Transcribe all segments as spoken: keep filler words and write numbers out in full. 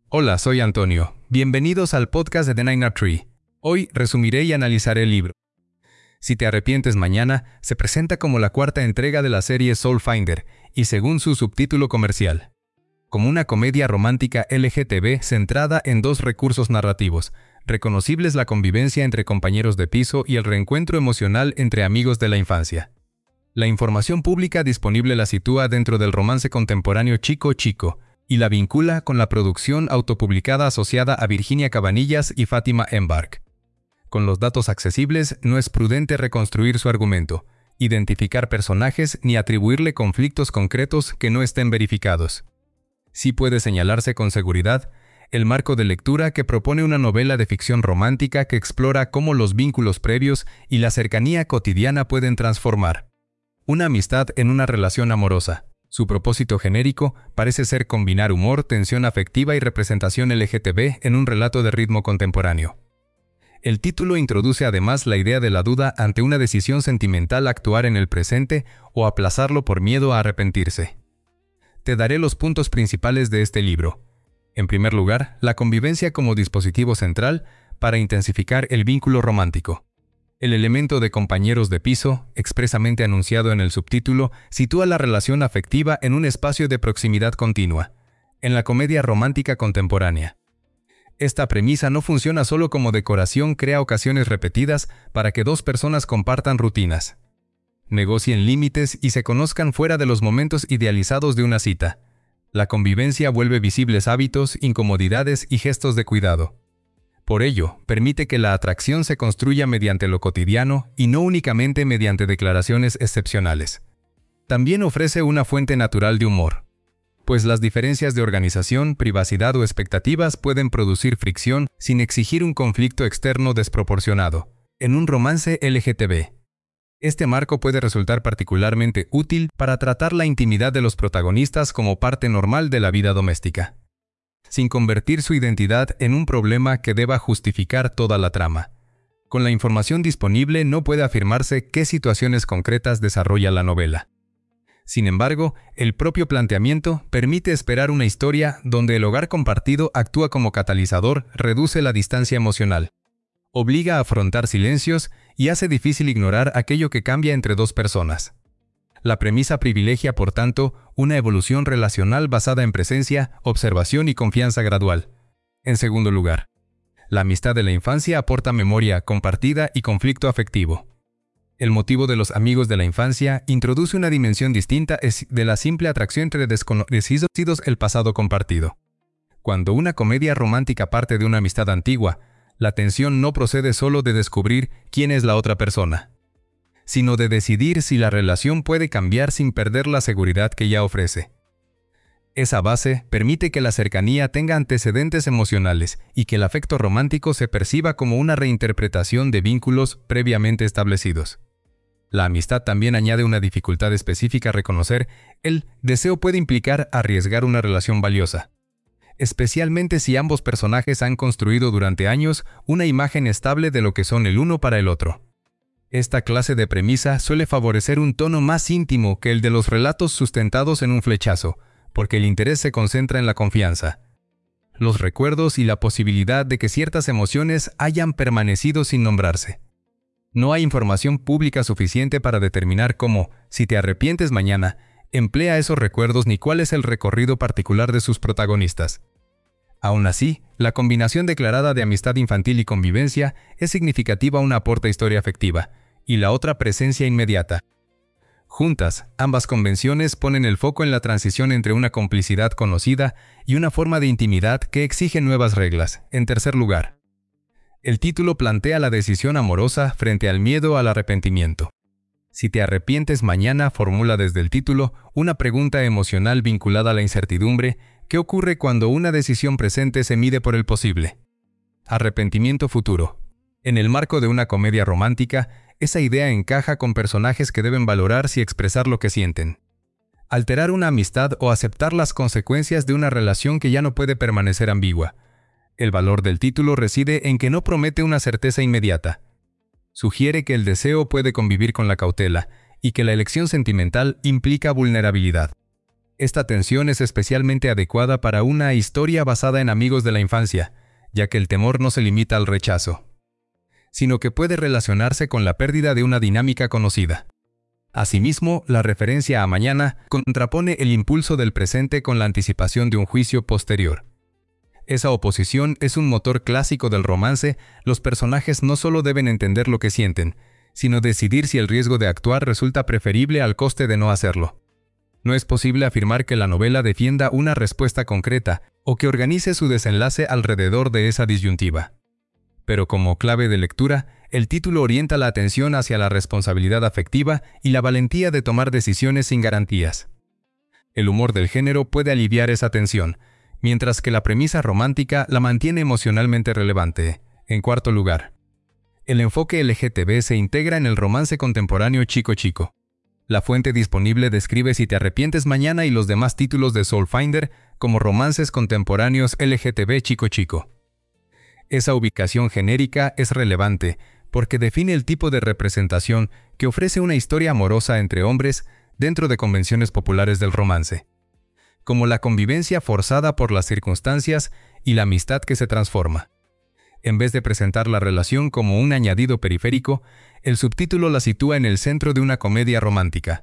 Hola, soy Antonio. Bienvenidos al podcast de The Nine Up Tree. Hoy resumiré y analizaré el libro. Si te arrepientes mañana, se presenta como la cuarta entrega de la serie Soul Finder y según su subtítulo comercial, como una comedia romántica L G T B centrada en dos recursos narrativos, reconocibles: la convivencia entre compañeros de piso y el reencuentro emocional entre amigos de la infancia. La información pública disponible la sitúa dentro del romance contemporáneo chico-chico y la vincula con la producción autopublicada asociada a Virginia Cabanillas y Fátima Embark. Con los datos accesibles, no es prudente reconstruir su argumento, identificar personajes ni atribuirle conflictos concretos que no estén verificados. Sí puede señalarse con seguridad el marco de lectura que propone una novela de ficción romántica que explora cómo los vínculos previos y la cercanía cotidiana pueden transformar una amistad en una relación amorosa. Su propósito genérico parece ser combinar humor, tensión afectiva y representación L G T B en un relato de ritmo contemporáneo. El título introduce además la idea de la duda ante una decisión sentimental: actuar en el presente o aplazarlo por miedo a arrepentirse. Te daré los puntos principales de este libro. En primer lugar, la convivencia como dispositivo central para intensificar el vínculo romántico. El elemento de compañeros de piso, expresamente anunciado en el subtítulo, sitúa la relación afectiva en un espacio de proximidad continua, en la comedia romántica contemporánea. Esta premisa no funciona solo como decoración, crea ocasiones repetidas para que dos personas compartan rutinas, negocien límites y se conozcan fuera de los momentos idealizados de una cita. La convivencia vuelve visibles hábitos, incomodidades y gestos de cuidado. Por ello, permite que la atracción se construya mediante lo cotidiano y no únicamente mediante declaraciones excepcionales. También ofrece una fuente natural de humor, pues las diferencias de organización, privacidad o expectativas pueden producir fricción sin exigir un conflicto externo desproporcionado. En un romance L G T B, este marco puede resultar particularmente útil para tratar la intimidad de los protagonistas como parte normal de la vida doméstica, sin convertir su identidad en un problema que deba justificar toda la trama. Con la información disponible no puede afirmarse qué situaciones concretas desarrolla la novela. Sin embargo, el propio planteamiento permite esperar una historia donde el hogar compartido actúa como catalizador, reduce la distancia emocional, obliga a afrontar silencios y hace difícil ignorar aquello que cambia entre dos personas. La premisa privilegia, por tanto, una evolución relacional basada en presencia, observación y confianza gradual. En segundo lugar, la amistad de la infancia aporta memoria compartida y conflicto afectivo. El motivo de los amigos de la infancia introduce una dimensión distinta de la simple atracción entre desconocidos, el pasado compartido. Cuando una comedia romántica parte de una amistad antigua, la tensión no procede solo de descubrir quién es la otra persona, sino de decidir si la relación puede cambiar sin perder la seguridad que ya ofrece. Esa base permite que la cercanía tenga antecedentes emocionales y que el afecto romántico se perciba como una reinterpretación de vínculos previamente establecidos. La amistad también añade una dificultad específica: reconocer el deseo puede implicar arriesgar una relación valiosa, especialmente si ambos personajes han construido durante años una imagen estable de lo que son el uno para el otro. Esta clase de premisa suele favorecer un tono más íntimo que el de los relatos sustentados en un flechazo, porque el interés se concentra en la confianza, los recuerdos y la posibilidad de que ciertas emociones hayan permanecido sin nombrarse. No hay información pública suficiente para determinar cómo, si te arrepientes mañana, emplea esos recuerdos ni cuál es el recorrido particular de sus protagonistas. Aún así, la combinación declarada de amistad infantil y convivencia es significativa: una aporta historia afectiva y la otra presencia inmediata. Juntas, ambas convenciones ponen el foco en la transición entre una complicidad conocida y una forma de intimidad que exige nuevas reglas. En tercer lugar, el título plantea la decisión amorosa frente al miedo al arrepentimiento. Si te arrepientes mañana formula desde el título una pregunta emocional vinculada a la incertidumbre. ¿Qué ocurre cuando una decisión presente se mide por el posible arrepentimiento futuro? En el marco de una comedia romántica, esa idea encaja con personajes que deben valorar si expresar lo que sienten, alterar una amistad o aceptar las consecuencias de una relación que ya no puede permanecer ambigua. El valor del título reside en que no promete una certeza inmediata. Sugiere que el deseo puede convivir con la cautela y que la elección sentimental implica vulnerabilidad. Esta tensión es especialmente adecuada para una historia basada en amigos de la infancia, ya que el temor no se limita al rechazo, sino que puede relacionarse con la pérdida de una dinámica conocida. Asimismo, la referencia a mañana contrapone el impulso del presente con la anticipación de un juicio posterior. Esa oposición es un motor clásico del romance. Los personajes no solo deben entender lo que sienten, sino decidir si el riesgo de actuar resulta preferible al coste de no hacerlo. No es posible afirmar que la novela defienda una respuesta concreta o que organice su desenlace alrededor de esa disyuntiva. Pero como clave de lectura, el título orienta la atención hacia la responsabilidad afectiva y la valentía de tomar decisiones sin garantías. El humor del género puede aliviar esa tensión, mientras que la premisa romántica la mantiene emocionalmente relevante. En cuarto lugar, el enfoque L G T B se integra en el romance contemporáneo chico-chico. La fuente disponible describe Si te arrepientes mañana y los demás títulos de Soulfinder como romances contemporáneos L G T B chico-chico. Esa ubicación genérica es relevante porque define el tipo de representación que ofrece una historia amorosa entre hombres dentro de convenciones populares del romance, como la convivencia forzada por las circunstancias y la amistad que se transforma. En vez de presentar la relación como un añadido periférico, el subtítulo la sitúa en el centro de una comedia romántica.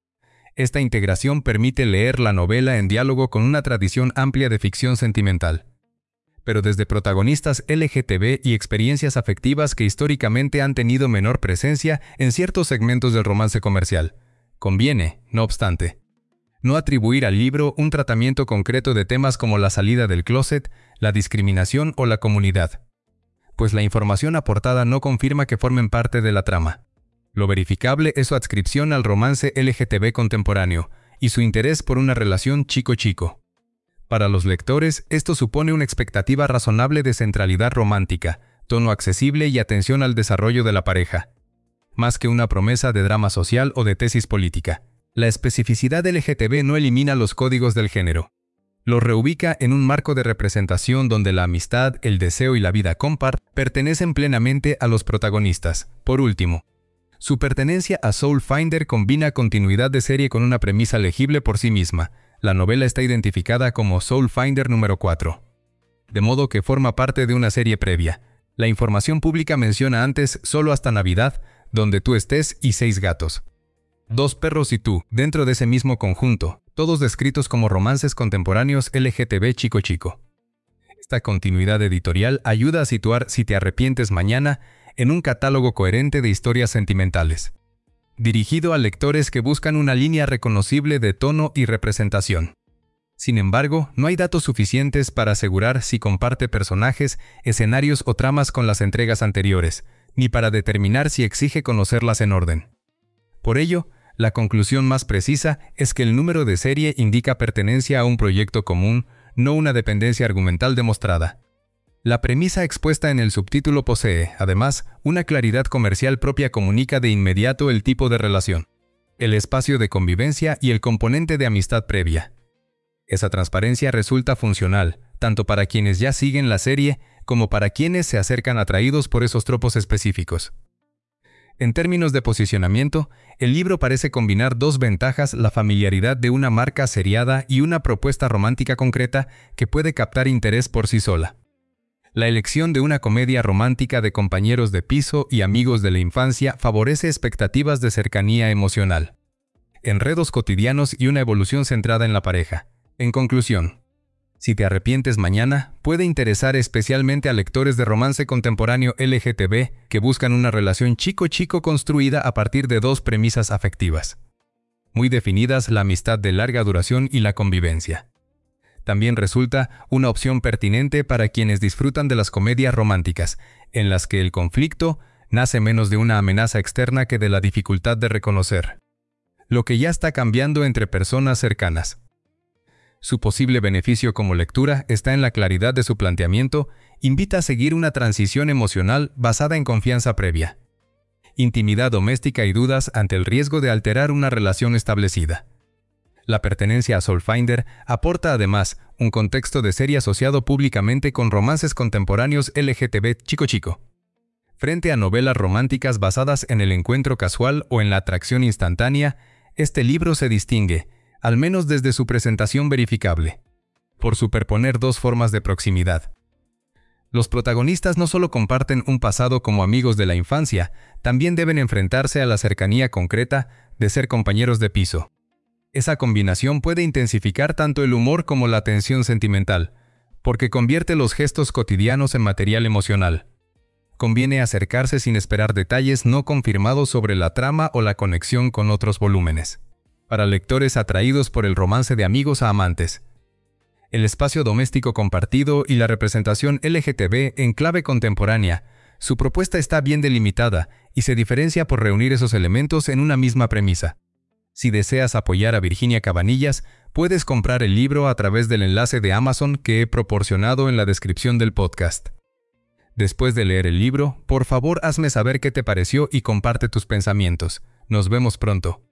Esta integración permite leer la novela en diálogo con una tradición amplia de ficción sentimental, pero desde protagonistas L G T B y experiencias afectivas que históricamente han tenido menor presencia en ciertos segmentos del romance comercial. Conviene, no obstante, no atribuir al libro un tratamiento concreto de temas como la salida del closet, la discriminación o la comunidad, pues la información aportada no confirma que formen parte de la trama. Lo verificable es su adscripción al romance L G T B contemporáneo y su interés por una relación chico-chico. Para los lectores, esto supone una expectativa razonable de centralidad romántica, tono accesible y atención al desarrollo de la pareja, más que una promesa de drama social o de tesis política. La especificidad L G T B no elimina los códigos del género. Lo reubica en un marco de representación donde la amistad, el deseo y la vida compart pertenecen plenamente a los protagonistas. Por último, su pertenencia a Soulfinder combina continuidad de serie con una premisa legible por sí misma. La novela está identificada como Soulfinder número cuatro, de modo que forma parte de una serie previa. La información pública menciona antes Solo hasta Navidad, Donde tú estés y Seis gatos. Dos perros y tú, dentro de ese mismo conjunto, todos descritos como romances contemporáneos L G T B chico-chico. Esta continuidad editorial ayuda a situar Si te arrepientes mañana en un catálogo coherente de historias sentimentales, dirigido a lectores que buscan una línea reconocible de tono y representación. Sin embargo, no hay datos suficientes para asegurar si comparte personajes, escenarios o tramas con las entregas anteriores, ni para determinar si exige conocerlas en orden. Por ello, la conclusión más precisa es que el número de serie indica pertenencia a un proyecto común, no una dependencia argumental demostrada. La premisa expuesta en el subtítulo posee, además, una claridad comercial propia. Comunica de inmediato el tipo de relación, el espacio de convivencia y el componente de amistad previa. Esa transparencia resulta funcional, tanto para quienes ya siguen la serie como para quienes se acercan atraídos por esos tropos específicos. En términos de posicionamiento, el libro parece combinar dos ventajas: la familiaridad de una marca seriada y una propuesta romántica concreta que puede captar interés por sí sola. La elección de una comedia romántica de compañeros de piso y amigos de la infancia favorece expectativas de cercanía emocional, enredos cotidianos y una evolución centrada en la pareja. En conclusión, Si te arrepientes mañana puede interesar especialmente a lectores de romance contemporáneo L G T B que buscan una relación chico-chico construida a partir de dos premisas afectivas muy definidas: la amistad de larga duración y la convivencia. También resulta una opción pertinente para quienes disfrutan de las comedias románticas, en las que el conflicto nace menos de una amenaza externa que de la dificultad de reconocer lo que ya está cambiando entre personas cercanas. Su posible beneficio como lectura está en la claridad de su planteamiento. Invita a seguir una transición emocional basada en confianza previa, intimidad doméstica y dudas ante el riesgo de alterar una relación establecida. La pertenencia a Soulfinder aporta además un contexto de serie asociado públicamente con romances contemporáneos L G T B chico-chico. Frente a novelas románticas basadas en el encuentro casual o en la atracción instantánea, este libro se distingue, al menos desde su presentación verificable, por superponer dos formas de proximidad. Los protagonistas no solo comparten un pasado como amigos de la infancia, también deben enfrentarse a la cercanía concreta de ser compañeros de piso. Esa combinación puede intensificar tanto el humor como la tensión sentimental, porque convierte los gestos cotidianos en material emocional. Conviene acercarse sin esperar detalles no confirmados sobre la trama o la conexión con otros volúmenes. Para lectores atraídos por el romance de amigos a amantes, el espacio doméstico compartido y la representación L G T B en clave contemporánea, su propuesta está bien delimitada y se diferencia por reunir esos elementos en una misma premisa. Si deseas apoyar a Virginia Cabanillas, puedes comprar el libro a través del enlace de Amazon que he proporcionado en la descripción del podcast. Después de leer el libro, por favor hazme saber qué te pareció y comparte tus pensamientos. Nos vemos pronto.